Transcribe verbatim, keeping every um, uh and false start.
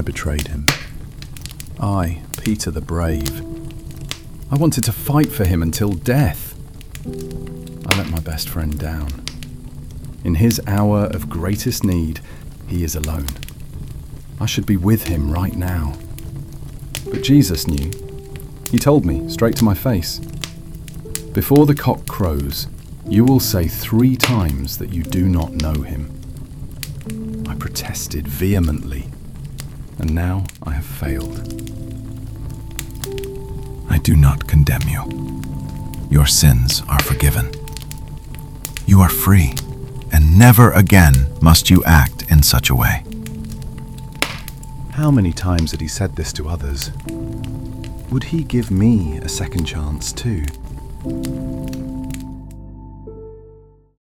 betrayed him. I, Peter the brave. I wanted to fight for him until death. I let my best friend down. In his hour of greatest need, he is alone. I should be with him right now. But Jesus knew. He told me straight to my face. Before the cock crows, you will say three times that you do not know him. I protested vehemently, and now I have failed. I do not condemn you. Your sins are forgiven. You are free, and never again must you act in such a way. How many times had he said this to others? Would he give me a second chance too?